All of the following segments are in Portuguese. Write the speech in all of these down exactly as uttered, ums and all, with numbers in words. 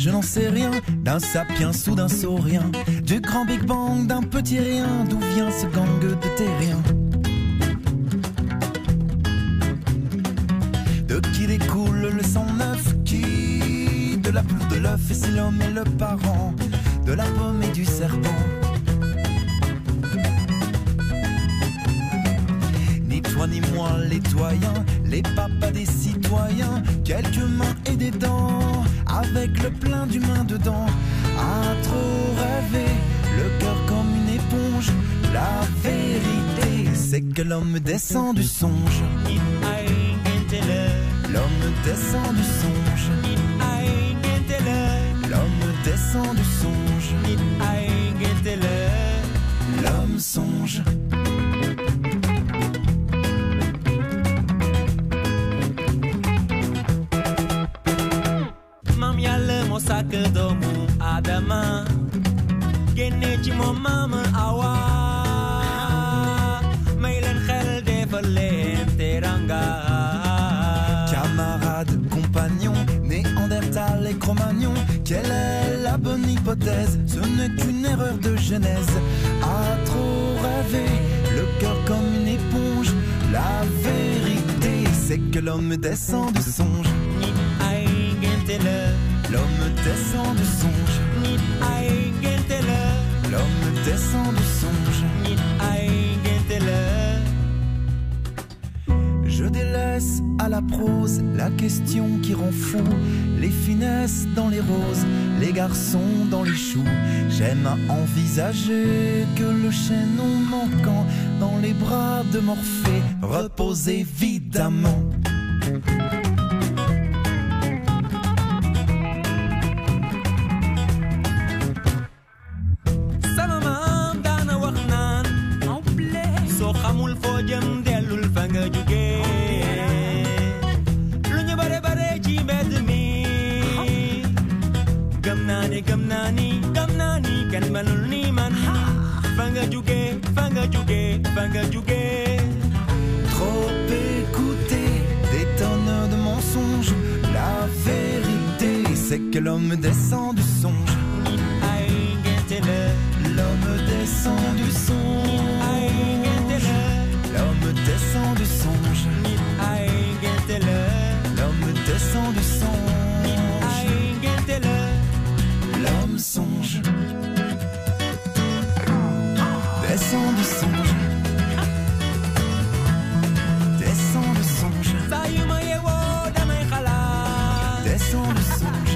je n'en sais rien, d'un sapiens ou d'un saurien, du grand Big Bang, d'un petit rien, d'où vient ce gang de terriens? De qui découle le sang neuf, qui? De la poule, de l'œuf, et c'est l'homme et le parent, de la pomme et du serpent. Ni toi ni moi les doyens, les papas des citoyens, quelques mains et des dents, avec le plein d'humains dedans. À trop rêver, le cœur comme une éponge, la vérité c'est que l'homme descend du songe. L'homme descend du songe. L'homme descend du songe. L'homme songe. Mam yalla mo sak doomu Adama génne ci moom maam Awa may leen xel defal leen teranga. Camarades, compagnons, Néandertal et Cro-Magnon, quelle est la bonne hypothèse? Ce n'est qu'une erreur de genèse. À trop rêver, le cœur comme une éponge, la vérité c'est que l'homme descend du songe. L'homme descend du songe. L'homme descend du songe. Je délaisse à la prose la question qui rend fou, les finesses dans les roses, les garçons dans les choux. J'aime à envisager que le chaînon manquant dans les bras de Morphée repose évidemment. Trop écouter des tonnes de mensonges, la vérité c'est que l'homme descend du songe. L'homme descend du songe. L'homme descend du songe. L'homme descend du songe. L'homme songe. Descend du songe. Descend du songe. Descend du songe.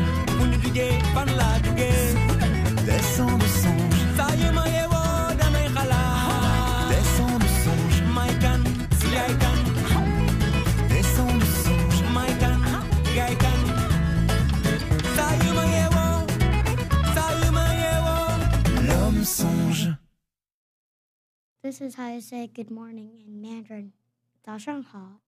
Descend du songe. Descend du songe. Descend du songe. L'homme songe. This is how you say good morning in Mandarin. 早上好.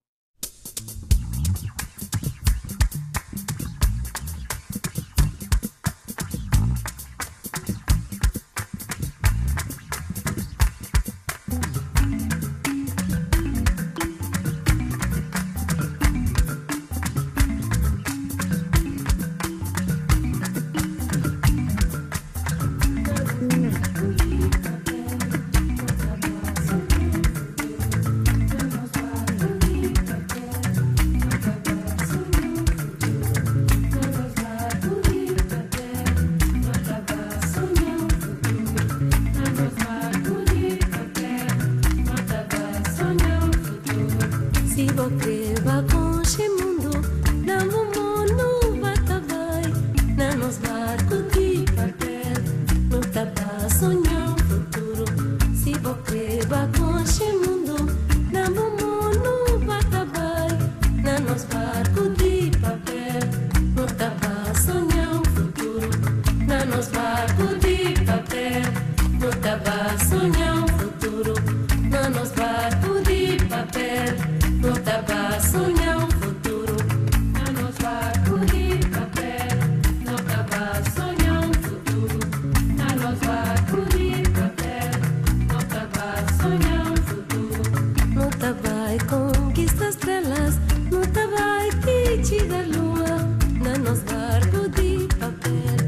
Conquista estrelas, no te vai pedir a lua, na nos barco de papel.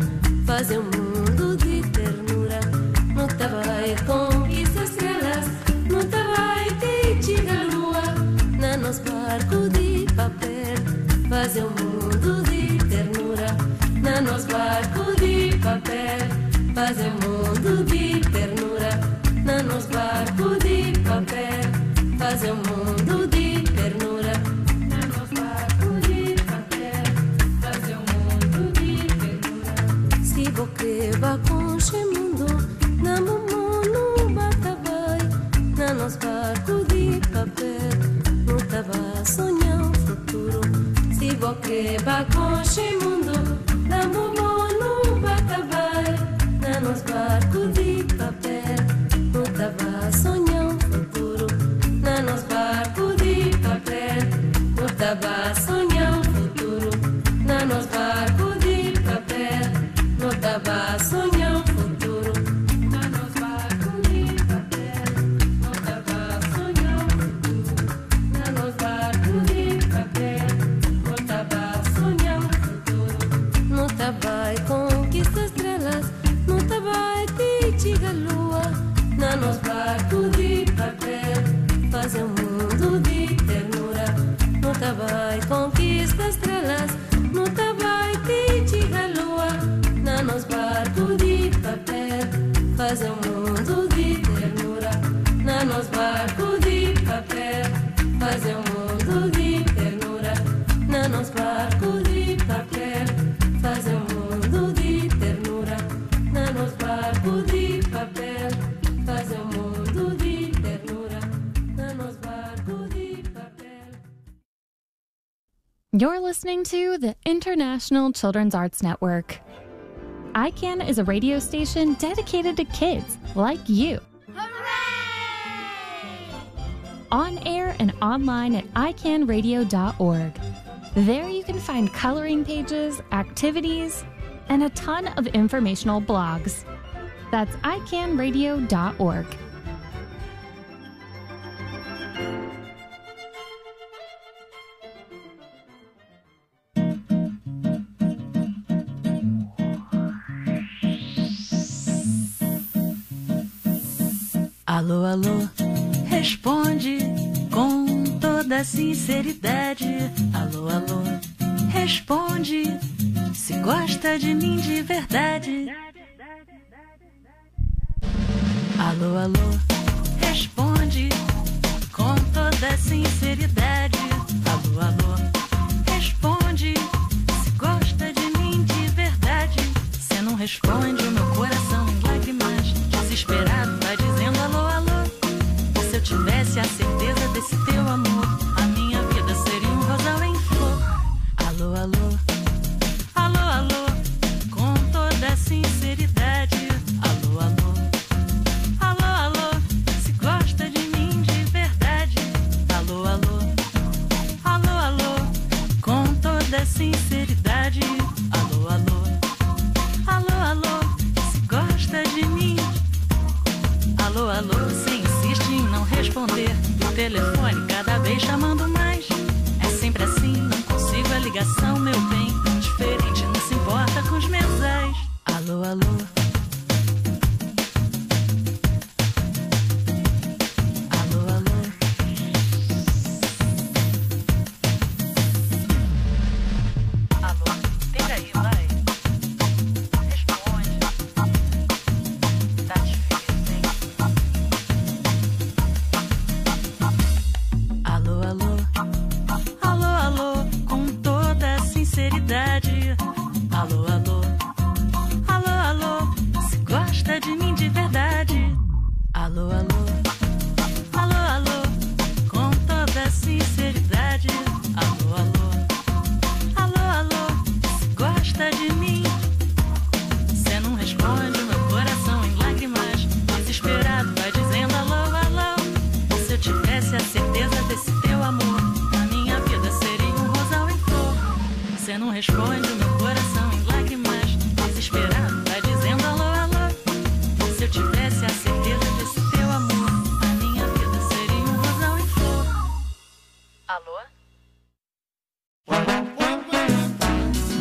fazer um mundo de ternura. Na nos barco de papel, fazer um mundo de ternura. Se vou creba com mundo, na mumu bata vai. Na nos barco de papel, não tava sonhar o futuro. Se vou creba com mundo, na mumu bata vai. Na nos barco de papel, não tava sonhar o futuro. Na nos barco de papel, não tava sonhar o futuro. Na nos barco de papel, não tava sonhar o futuro. Na nos barco de papel, não tava sonhar o futuro. Na nos barco de papel, não tava sonhar o futuro. Não tava conquista estrelas, não tava tiga lua. Na nos barco de papel, fazer um mundo de ternura. Não tava conquista estrelas, não tava tiga lua. Na nos barco de papel, fazer um mundo de ternura. Na nos barco de papel, fazer um mundo de ternura. Na nos barco de papel, fazer um mundo de ternura. Na nos barco de papel, fazer um mundo de ternura. Na nos barco de papel. You're listening to the International Children's Arts Network. I CAN is a radio station dedicated to kids like you. Hooray! On air and online at i can radio dot org. There you can find coloring pages, activities, and a ton of informational blogs. That's i can radio dot org. Alô, alô, responde com toda sinceridade. Alô, alô, responde se gosta de mim de verdade. Alô, alô, responde com toda sinceridade. Alô, alô, responde se gosta de mim de verdade. Cê não responde, o meu coração em lágrimas, desesperado, vai dizendo alô, alô. Se eu tivesse a certeza desse teu amor, a minha vida seria um rosal em flor. Alô, alô, alô, alô, com toda sinceridade. Alô, alô, alô, alô, se gosta de mim de verdade. Alô, alô, alô, alô, com toda sinceridade. Alô, alô, alô, alô, se gosta de mim. Alô, alô, você insiste em não responder o telefone cada vez chamando mais. É sempre assim, não consigo a ligação, meu bem. Diferente, não se importa com os mensais. Alô, alô, alô, alô, alô, pega aí, vai. Responde. Tá difícil, hein? Alô, alô, alô, alô, com toda sinceridade. Alô, alô, alô, alô, se gosta de mim de verdade. Alô, alô, alô, alô, com toda sinceridade. Alô, alô, alô, alô, se gosta de mim. Cê não responde, o meu coração em lágrimas, desesperado, vai dizendo alô, alô. Se eu tivesse a certeza desse teu amor, a minha vida seria um rosal em flor. Cê não responde, o meu coração em lágrimas, desesperado, vai dizendo alô, alô. Se eu tivesse a certeza desse teu amor, a minha vida seria um rosal em flor. Alô?